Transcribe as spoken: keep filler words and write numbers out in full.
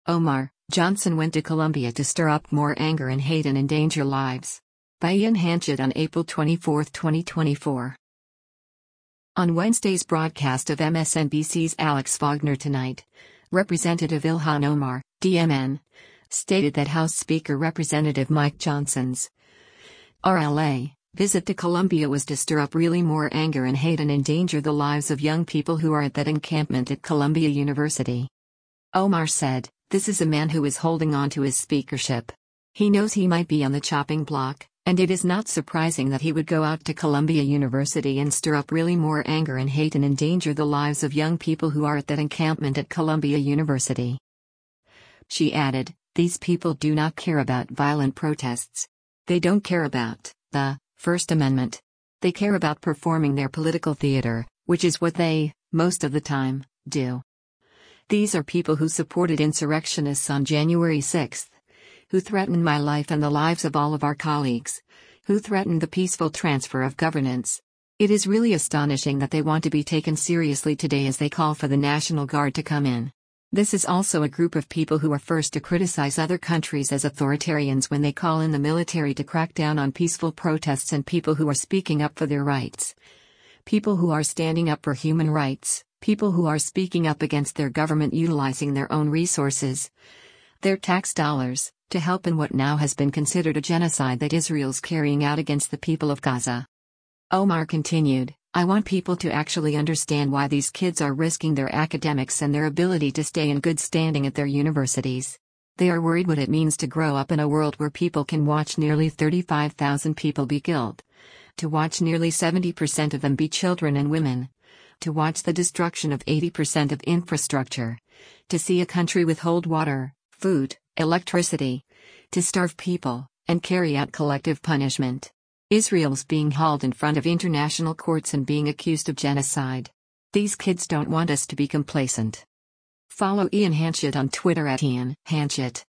Omar Johnson went to Colombia to stir up more anger and hate and endanger lives. By Ian Hanchett on April twenty-fourth, twenty twenty-four. On Wednesday's broadcast of M S N B C's Alex Wagner Tonight, Representative Ilhan Omar, D M N, stated that House Speaker Representative Mike Johnson's R L A visit to Colombia was to stir up really more anger and hate and endanger the lives of young people who are at that encampment at Columbia University. Omar said, "This is a man who is holding on to his speakership. He knows he might be on the chopping block, and it is not surprising that he would go out to Columbia University and stir up really more anger and hate and endanger the lives of young people who are at that encampment at Columbia University." She added, "These people do not care about violent protests. They don't care about the First Amendment. They care about performing their political theater, which is what they, most of the time, do. These are people who supported insurrectionists on January sixth, who threatened my life and the lives of all of our colleagues, who threatened the peaceful transfer of governance. It is really astonishing that they want to be taken seriously today as they call for the National Guard to come in. This is also a group of people who are first to criticize other countries as authoritarians when they call in the military to crack down on peaceful protests and people who are speaking up for their rights. People who are standing up for human rights, people who are speaking up against their government utilizing their own resources, their tax dollars, to help in what now has been considered a genocide that Israel's carrying out against the people of Gaza." Omar continued, "I want people to actually understand why these kids are risking their academics and their ability to stay in good standing at their universities. They are worried what it means to grow up in a world where people can watch nearly thirty-five thousand people be killed, to watch nearly seventy percent of them be children and women, to watch the destruction of eighty percent of infrastructure, to see a country withhold water, food, electricity, to starve people, and carry out collective punishment. Israel's being hauled in front of international courts and being accused of genocide. These kids don't want us to be complacent." Follow Ian Hanchett on Twitter at Ian Hanchett.